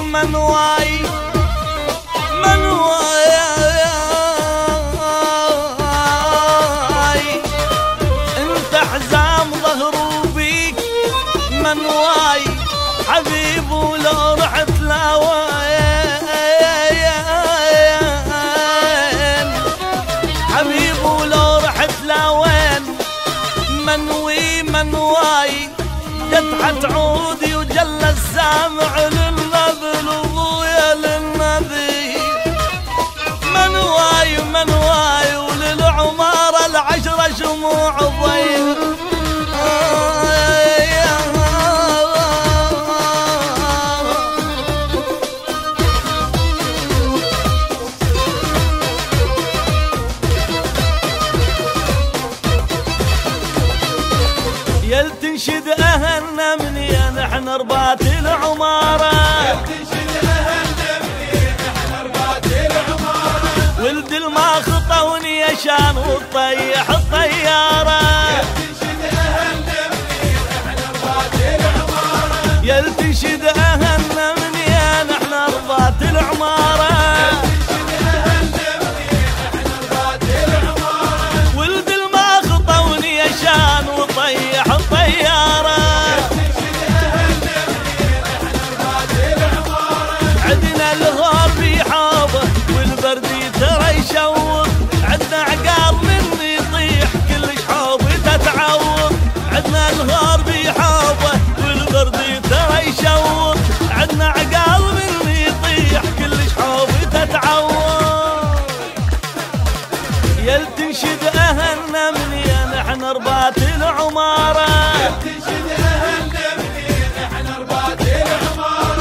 منواي منواي انت حزام ظهره بيك منواي حبيب ولو رحت لوين حبيب ولو رحت لوين منوي منواي قطعة عودي وجل السامع للنبل وضويا للنبي منواي منواي وللعمارة العشرة شموع ضيق يل تنشد أهلنا مني نحن ربات العمارة تنشد أهلنا مني نحن ربات العمارة ولد الماخطوني يشان وطيح الطيارة تنشد أهلنا مني نحن ربات العمارة يل تنشد أهلنا مني نحن ربات العمارة تنشد أهلنا مني نحن ربات العمارة ولد الماخطوني يشان وطيح الطيارة عدنا الغار بيحابه والبرد ترى يشوق عدنا عقال مني يطيح كلش حوبي تتعوق عدنا الغار بيحابه والبرد ترى يشوق عدنا عقال مني يطيح كلش حوبي تتعوق يل تنشد أهلنا مني نحن ربات العمارة تنشد أهلنا مني نحن ربات العمارة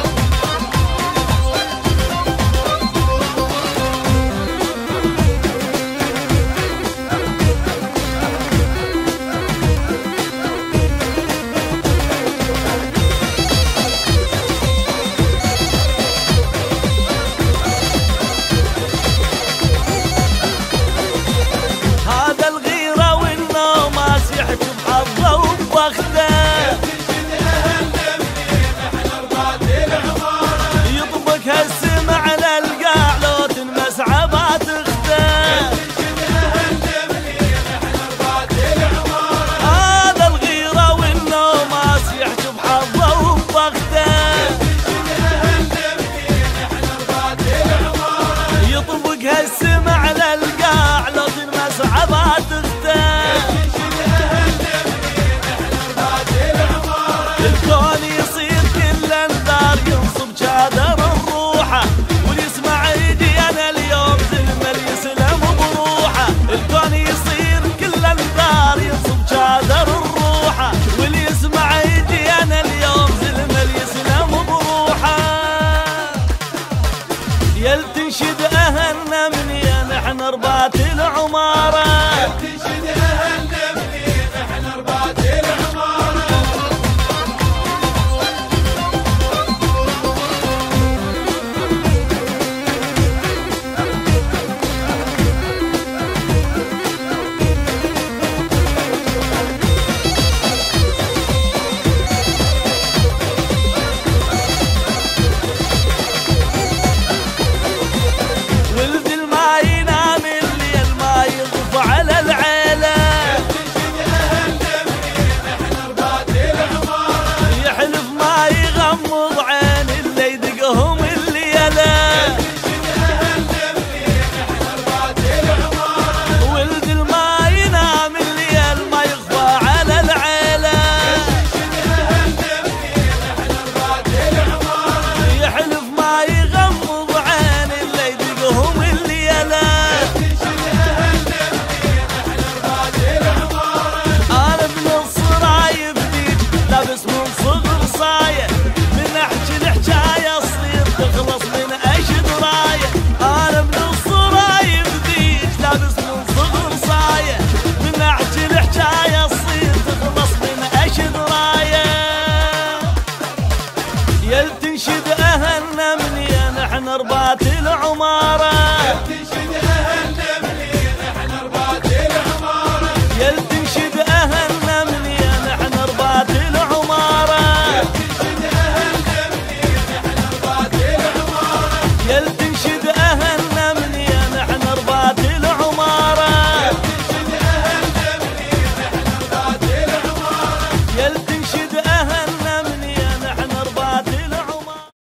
هذا الغيرة والنوماس يحكم حظه وبخته تنشد أهلنا مني نحن ربات العمارة يطبق هالسما على القاع لو تنمس عبات اخته تنشد أهلنا مني نحن ربات العمارة هذا الغيرة والنوماس يحكم حظه وبخته يطبق هالسما على القاع لو تنمس عبات اخته الكون يصير كل انذار ينصب شادر الروحه واللي يسمع يجي انا اليوم زلمه يسلم بروحه الكون يصير كل انذار ينصب شادر الروحه واللي يسمع يجي انا اليوم زلمه يسلم بروحه يل تنشد أهلنا مني نحن ربات العمارة تنشد أهلنا مني نحن ربات العمارة ولد الما ينام الليل ما يغف على العيلة تنشد أهلنا مني نحن ربات العمارة يحلف ما يغمض عين اللي يدقهم الليلة ولد الما ينام الليل ما يغفى على العيلة يحلف ما يغمض عين اللي يدقهم الليلة أنا ابن الصرايب ديك لابس من صغر صاية من أحكي الحكاية صير تخلص من أشد راية أنا ابن الصرايب ديك لابس من صغر صاية من أحكي الحكاية صير تخلص من أشد راية يل تنشد أهلنا مني نحن ربات العمارة تنشد